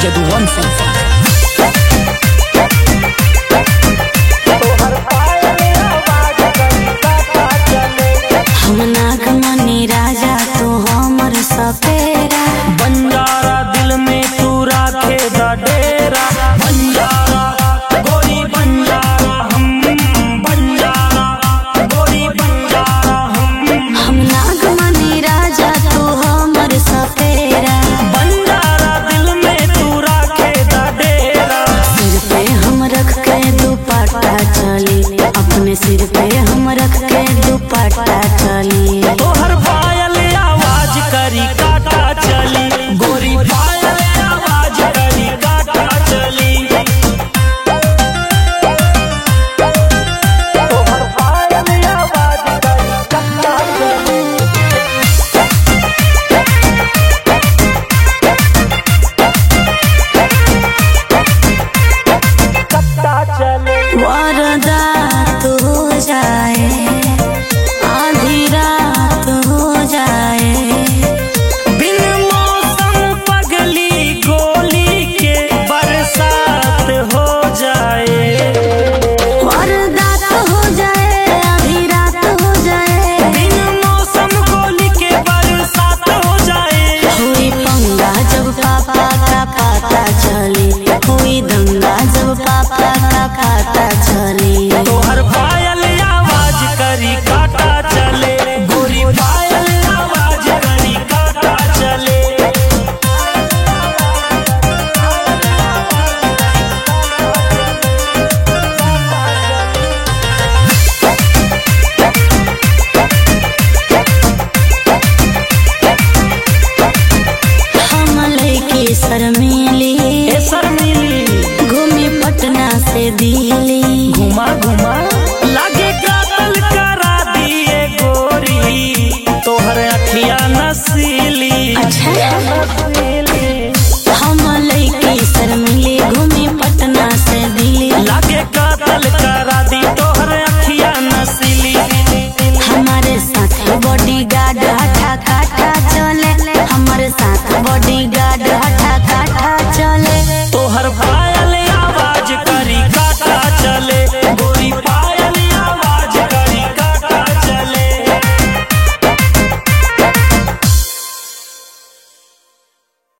Yaduvanthan. हम नागमणि राजा तो हमर सपेरा, बंजारा दिल में तू राखे दा डेरा। बंजारा गोरी बंजारा हम, बंजारा गोरी बंजारा हम नागमणि राजा तो हमर सपेरा। बंजारा दिल में तू राखे दा डेरा। सिर पे हम रख के दुपट्टा चली, अपने सिर पे हम रख के दुपट्टा चली। तोहर पायल आवाज करी काटा चली, गोरी पायल आवाज करी काटा चली। तोहर पायल आवाज करी काटा चली। काटा चली। वारदात हो जाए, आधी रात हो जाए, बिन मौसम पगली गोली के बरसात हो जाए। वारदात हो जाए, आधी रात हो जाए, बिन मौसम गोली के बरसात हो जाए। हुई पंगा जब पापा का पता चली, हुई दंगा जब पापा का पता चली। तोहर पायल आवाज करी काटा चले, गोरी पायल आवाज करी काटा चले। हम लइकी शर्मीली